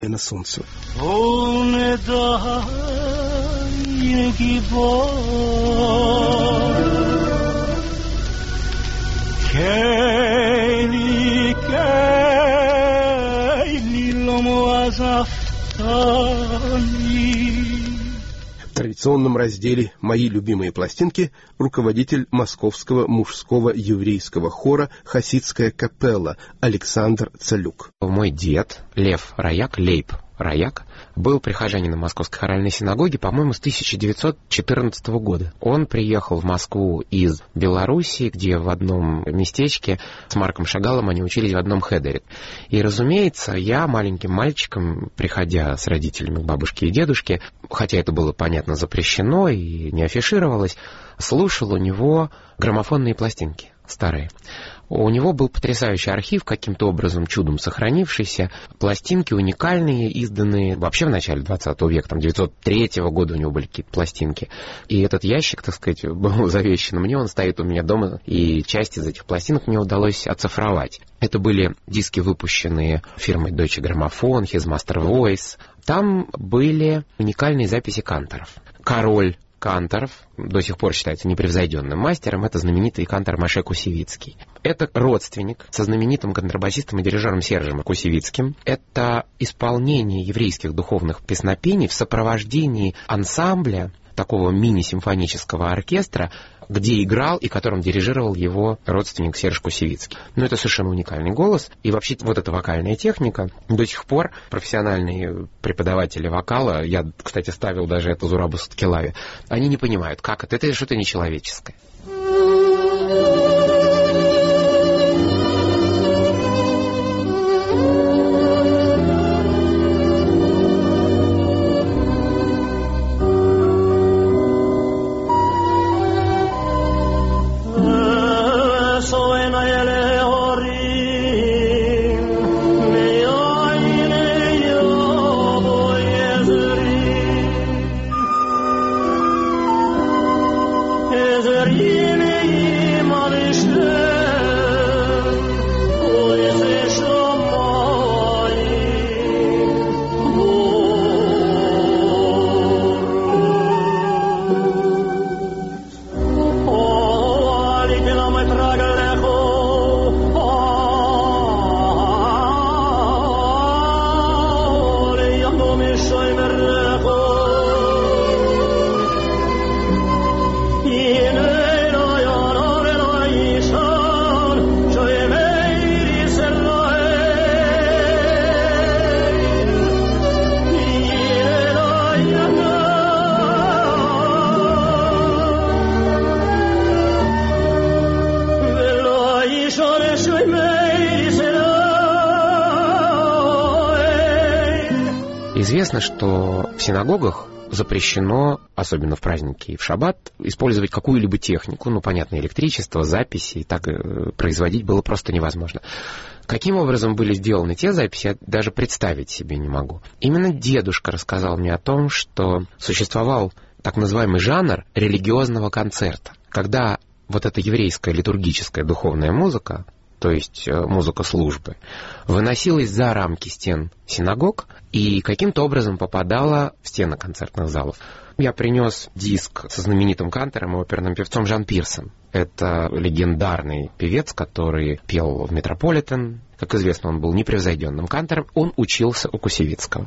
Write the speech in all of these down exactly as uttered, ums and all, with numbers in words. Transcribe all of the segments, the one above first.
на солнце. В традиционном разделе «Мои любимые пластинки» руководитель Московского мужского еврейского хора «Хасидская капелла» Александр Цалюк. Мой дед Лев Рояк, Лейб Рояк, был прихожанином Московской хоральной синагоги, по-моему, с тысяча девятьсот четырнадцатого года. Он приехал в Москву из Белоруссии, где в одном местечке с Марком Шагалом они учились в одном хедере. И, разумеется, я маленьким мальчиком, приходя с родителями к бабушке и дедушке, хотя это было, понятно, запрещено и не афишировалось, слушал у него граммофонные пластинки старые. У него был потрясающий архив, каким-то образом чудом сохранившийся, пластинки уникальные, изданные вообще в начале двадцатого века, там девятьсот третьего года у него были какие-то пластинки. И этот ящик, так сказать, был завещан мне, он стоит у меня дома, и часть из этих пластинок мне удалось оцифровать. Это были диски, выпущенные фирмой Deutsche Grammophon, His Master Voice. Там были уникальные записи канторов. Король Канторов до сих пор считается непревзойденным мастером, это знаменитый кантор Моше Кусевицкий. Это родственник со знаменитым контрабасистом и дирижером Сержем Кусевицким. Это исполнение еврейских духовных песнопений в сопровождении ансамбля, такого мини-симфонического оркестра, где играл и которым дирижировал его родственник Серж Кусевицкий. Но это совершенно уникальный голос. И вообще вот эта вокальная техника до сих пор профессиональные преподаватели вокала, я, кстати, ставил даже это Зурабу Саткелави, они не понимают, как это, это что-то нечеловеческое. Известно, что в синагогах запрещено, особенно в праздники и в шаббат, использовать какую-либо технику, ну, понятно, электричество, записи, и так производить было просто невозможно. Каким образом были сделаны те записи, я даже представить себе не могу. Именно дедушка рассказал мне о том, что существовал так называемый жанр религиозного концерта, когда вот эта еврейская литургическая духовная музыка, то есть музыка службы, выносилась за рамки стен синагог и каким-то образом попадала в стены концертных залов. Я принес диск со знаменитым кантором и оперным певцом Жан Пирсом. Это легендарный певец, который пел в Метрополитен. Как известно, он был непревзойденным кантором. Он учился у Кусевицкого.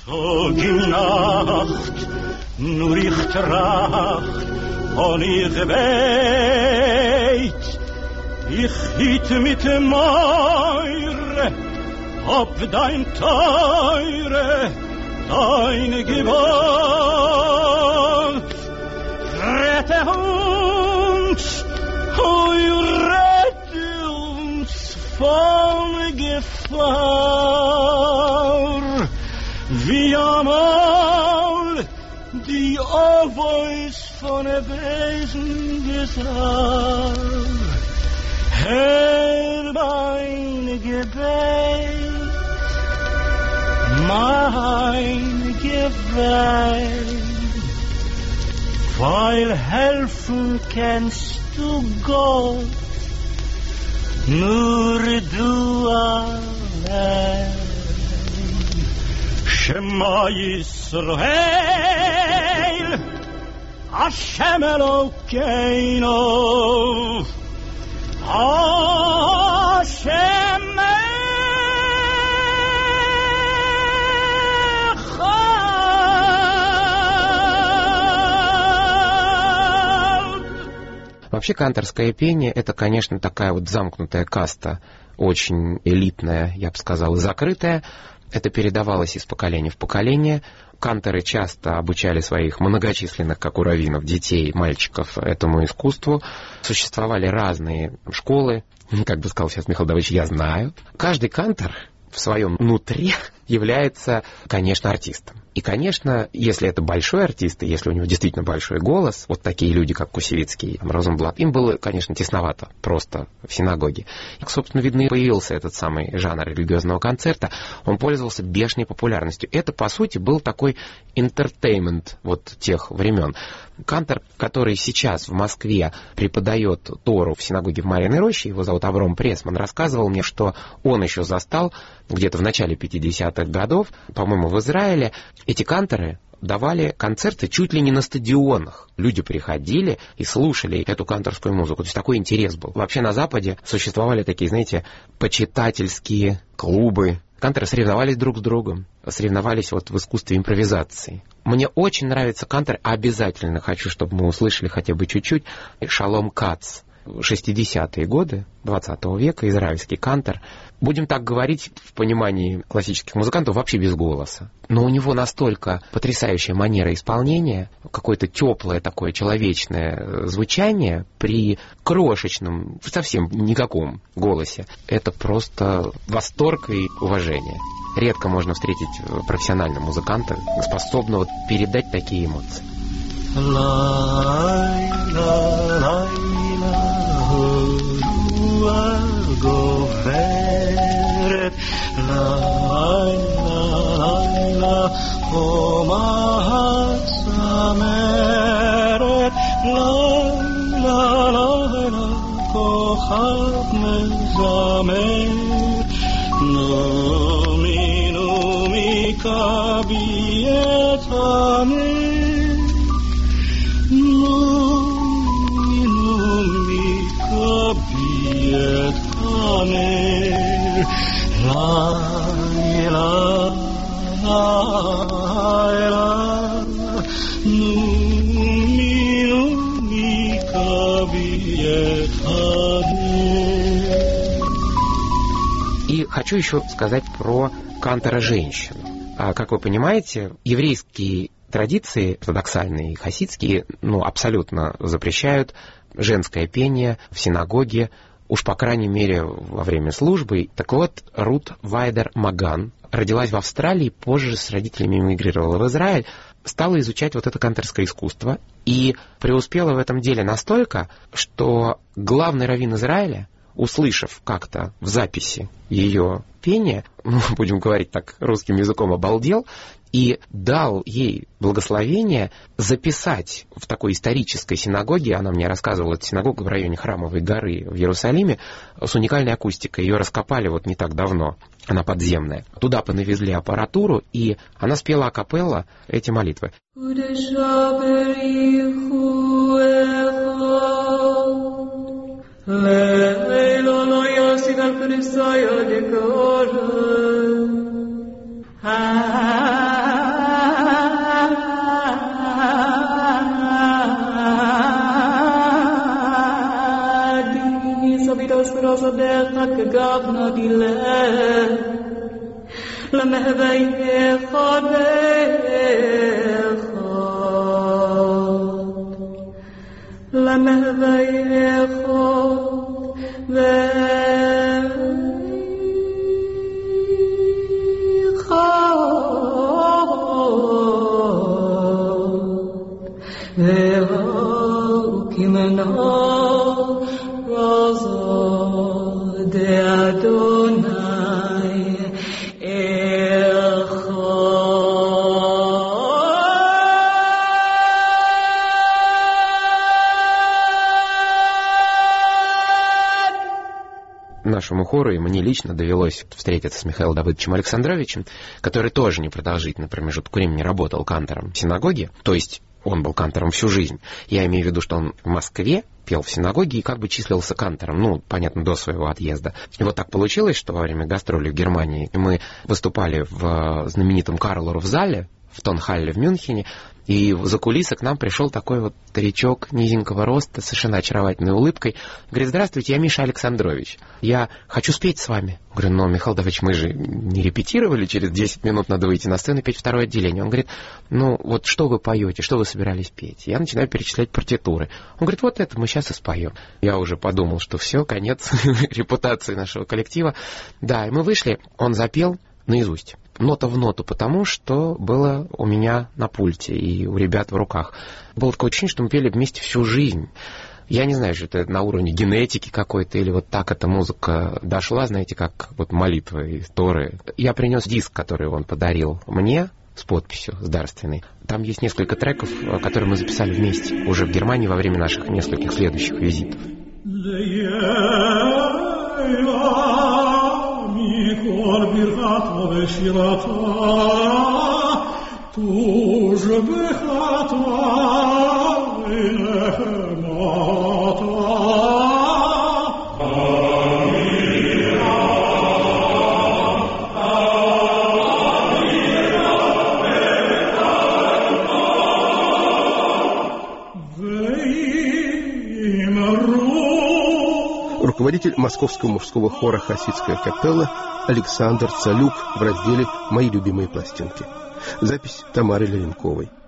Ich hielt mit Meure ob dein Teure, deine Gewalt. Rette uns, oh, rette uns von Gefahr. Wie einmal die Ovois von der Besen gesagt. Herr, mein Gebet, mein Gebet, weil helfen kannst du Gott, nur du allein. Shema Yisrael, Hashem Elokeinu, Hashem Вообще канторское пение — это, конечно, такая вот замкнутая каста, очень элитная, я бы сказал, и закрытая. Это передавалось из поколения в поколение. Канторы часто обучали своих многочисленных, как у раввинов, детей, мальчиков этому искусству. Существовали разные школы. Как бы сказал сейчас Михаил Давыдович, я знаю. Каждый кантор в своем нутре является, конечно, артистом. И, конечно, если это большой артист, и если у него действительно большой голос, вот такие люди, как Кусевицкий, Розенблат, им было, конечно, тесновато просто в синагоге. И, собственно, видно, и появился этот самый жанр религиозного концерта. Он пользовался бешеной популярностью. Это, по сути, был такой интертеймент вот тех времен. Кантор, который сейчас в Москве преподает Тору в синагоге в Марьиной Роще, его зовут Авром Пресман, рассказывал мне, что он еще застал где-то в начале пятидесятых годов, по-моему, в Израиле, эти канторы давали концерты чуть ли не на стадионах. Люди приходили и слушали эту канторскую музыку. То есть такой интерес был. Вообще на Западе существовали такие, знаете, почитательские клубы. Канторы соревновались друг с другом, соревновались вот в искусстве импровизации. Мне очень нравится кантор, обязательно хочу, чтобы мы услышали хотя бы чуть-чуть, Шалом Кац. шестидесятые годы двадцатого века, израильский кантор. Будем так говорить в понимании классических музыкантов, вообще без голоса. Но у него настолько потрясающая манера исполнения, какое-то теплое такое человечное звучание при крошечном, совсем никаком голосе. Это просто восторг и уважение. Редко можно встретить профессионального музыканта, способного передать такие эмоции. גוברת לילה לילה חומה צמרת לילה לילה כוכב מזמר נעמי נעמי כבי את הנר נעמי נעמי כבי את הנר לילה לילה נעמי נעמי כבי את הנר. И хочу еще сказать про кантора-женщину. Как вы понимаете, еврейские традиции, ортодоксальные и хасидские, ну, абсолютно запрещают женское пение в синагоге, уж по крайней мере во время службы. Так вот, Рут Вайдер Маган родилась в Австралии, позже с родителями эмигрировала в Израиль, стала изучать вот это канторское искусство и преуспела в этом деле настолько, что главный раввин Израиля, услышав как-то в записи ее пение, ну, будем говорить так русским языком, обалдел, и дал ей благословение записать в такой исторической синагоге, она мне рассказывала, это синагога в районе Храмовой горы в Иерусалиме, с уникальной акустикой. Ее раскопали вот не так давно, она подземная. Туда понавезли аппаратуру, и она спела акапелла эти молитвы. нашему хору, и мне лично довелось встретиться с Михаилом Давыдовичем Александровичем, который тоже непродолжительный промежуток времени работал кантором в синагоге, то есть он был кантором всю жизнь. Я имею в виду, что он в Москве пел в синагоге и как бы числился кантором, ну, понятно, до своего отъезда. И вот так получилось, что во время гастролей в Германии мы выступали в знаменитом Карлорф-зале, в Тонхалле в Мюнхене, и за кулисы к нам пришел такой вот старичок низенького роста, с совершенно очаровательной улыбкой. Говорит: здравствуйте, я Миша Александрович. Я хочу спеть с вами. Говорю: но, Михаил Давыдович, мы же не репетировали, через десять минут надо выйти на сцену и петь второе отделение. Он говорит: ну, вот что вы поете, что вы собирались петь? Я начинаю перечислять партитуры. Он говорит: вот это мы сейчас и споем. Я уже подумал, что все, конец репутации нашего коллектива. Да, и мы вышли, он запел наизусть, нота в ноту, потому что было у меня на пульте и у ребят в руках. Было такое ощущение, что мы пели вместе всю жизнь. Я не знаю, что это на уровне генетики какой-то, или вот так эта музыка дошла, знаете, как вот молитва из Торы. Я принес диск, который он подарил мне, с подписью, с дарственной. Там есть несколько треков, которые мы записали вместе уже в Германии во время наших нескольких следующих визитов. Руководитель Московского мужского хора «Хасидская капелла» Александр Цалюк в разделе «Мои любимые пластинки». Запись Тамары Ларенковой.